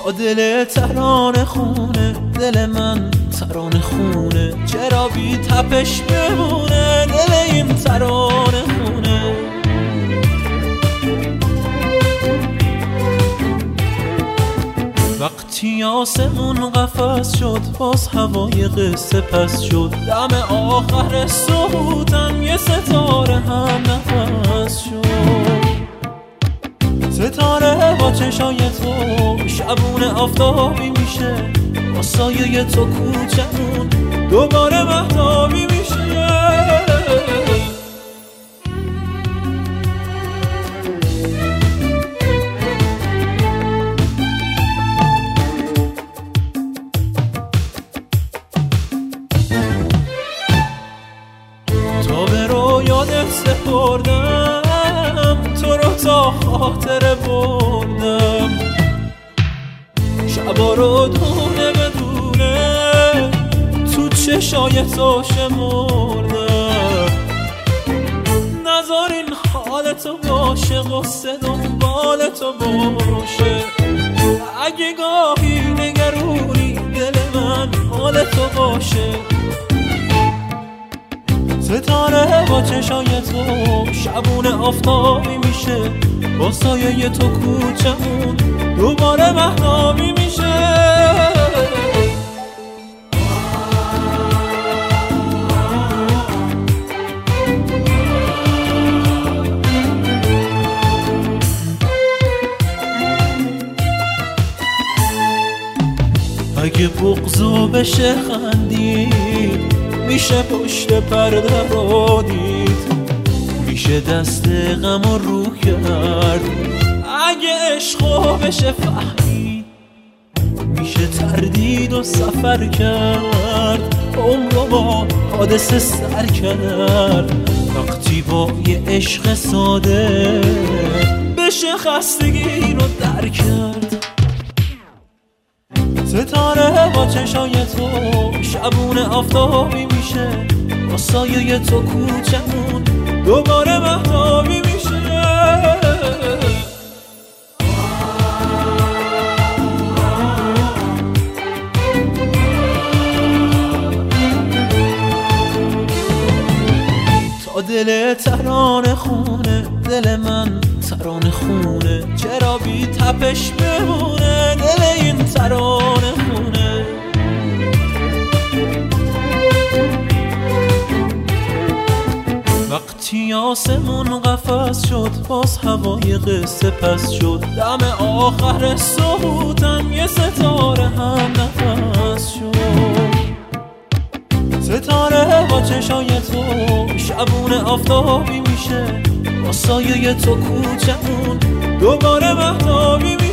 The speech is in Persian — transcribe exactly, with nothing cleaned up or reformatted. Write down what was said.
تا دل ترانه خونه، دل من ترانه خونه، چرا بی تپش بمونه دل این ترانه خونه. وقتی آسمون قفس شد باز هوای قصه پس شد، دم آخر سقوطم یه ستاره هم نفس شد. ستاره با چشای تو شبونه آفتابی میشه، با سایه تو کوچمون دوباره مهتابی میشه. تا به رویادت سپردم، تو رو تا خاطره بردم، شبا رو دونه بدونه تو چشای تو شمردم. نذار این حالتو باشه، غصه دنبال تو باشه، اگه گاهی نگرونی دل من حالتو باشه. ستاره با چشای تو شبونه آفتابی میشه، با سایه تو کوچمون دوباره مهتابی میشه. اگه بغضو بشه خندید، میشه پشت پرده رو دید، میشه دست غم رو کرد. اگه عشقو بشه فهمید، میشه تردید و سفر کرد، عمرو با حادثه سر کرد. وقتی با یه عشق ساده بشه خستگی رو در کرد. ستاره با چشای تو شبونه آفتابی میشه، با سایه تو کوچمون دوباره مهتابی میشه. تا دل ترانه خونه، دل من ترانه خونه، چرا بی تپش بمونه دل این ترانه خونه. وقتی آسمون قفس شد باز هوای قصه پس شد، دم آخر سقوطم یه ستاره هم نفس شد. ستاره با چشای تو شبونه آفتابی میشه، با سایه تو کوچمون دوباره مهتابی میشه.